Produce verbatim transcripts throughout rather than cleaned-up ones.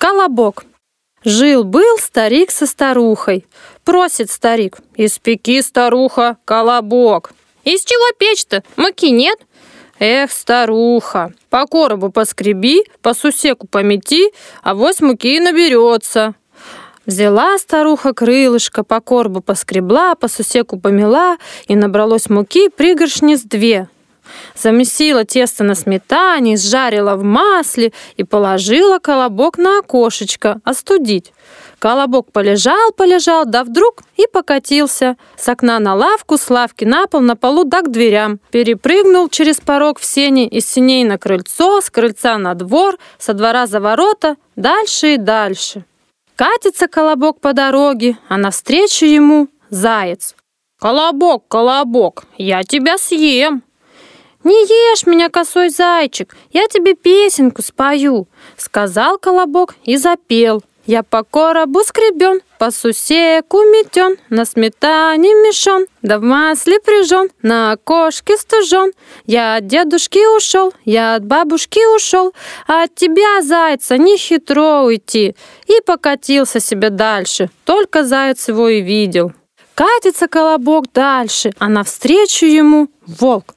Колобок. Жил-был старик со старухой. Просит старик: «Испеки, старуха, колобок». «Из чего печь-то? Муки нет?» «Эх, старуха, по коробу поскреби, по сусеку помети, авось муки и наберется». Взяла старуха крылышко, по коробу поскребла, по сусеку помела, и набралось муки пригоршни с две. Замесила тесто на сметане, сжарила в масле и положила колобок на окошечко остудить. Колобок полежал-полежал, да вдруг и покатился. С окна на лавку, с лавки на пол, на полу да к дверям. Перепрыгнул через порог в сени, из сеней на крыльцо, с крыльца на двор, со двора за ворота, дальше и дальше. Катится колобок по дороге, а навстречу ему заяц. «Колобок, колобок, я тебя съем!» «Не ешь меня, косой зайчик, я тебе песенку спою», — сказал колобок и запел. «Я по коробу скребен, по сусеку метен, на сметане мешон, да в масле прижен, на окошке стужен. Я от дедушки ушел, я от бабушки ушел, а от тебя, зайца, не хитро уйти». И покатился себе дальше, только заяц его и видел. Катится колобок дальше, а навстречу ему волк.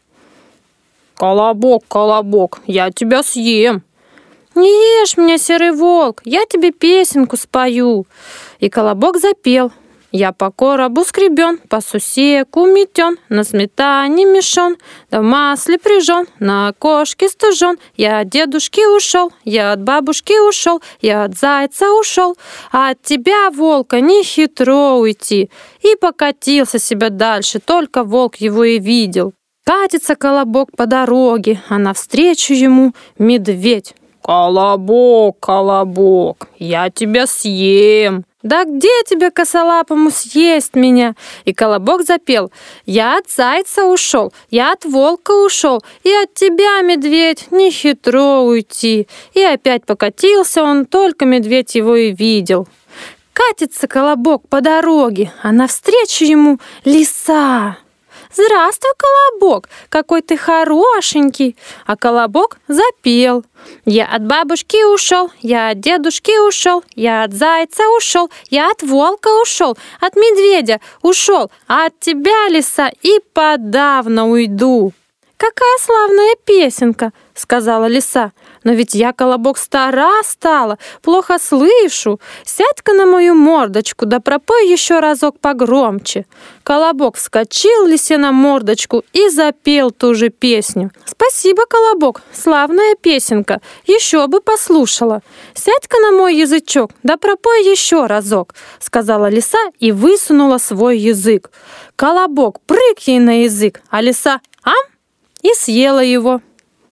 «Колобок, колобок, я тебя съем!» «Не ешь меня, серый волк, я тебе песенку спою». И колобок запел. «Я по коробу скребен, по сусеку метен, на сметане мешон, да в масле прижен, на окошке стужен. Я от дедушки ушел, я от бабушки ушел, я от зайца ушел, а от тебя, волка, не хитро уйти». И покатился себе дальше, только волк его и видел. Катится колобок по дороге, а навстречу ему медведь. «Колобок, колобок, я тебя съем». «Да где тебе, косолапому, съесть меня?» И колобок запел. «Я от зайца ушел, я от волка ушел, и от тебя, медведь, не хитро уйти». И опять покатился он, только медведь его и видел. Катится колобок по дороге, а навстречу ему лиса. «Здравствуй, колобок, какой ты хорошенький!» А колобок запел. «Я от бабушки ушел, я от дедушки ушел, я от зайца ушел, я от волка ушел, от медведя ушел, а от тебя, лиса, и подавно уйду». «Какая славная песенка!» — сказала лиса. «Но ведь я, колобок, стара стала, плохо слышу. Сядь-ка на мою мордочку, да пропой еще разок погромче». Колобок вскочил лисе на мордочку и запел ту же песню. «Спасибо, колобок, славная песенка, еще бы послушала. Сядь-ка на мой язычок, да пропой еще разок», — сказала лиса и высунула свой язык. Колобок прыг ей на язык, а лиса «ам» и съела его.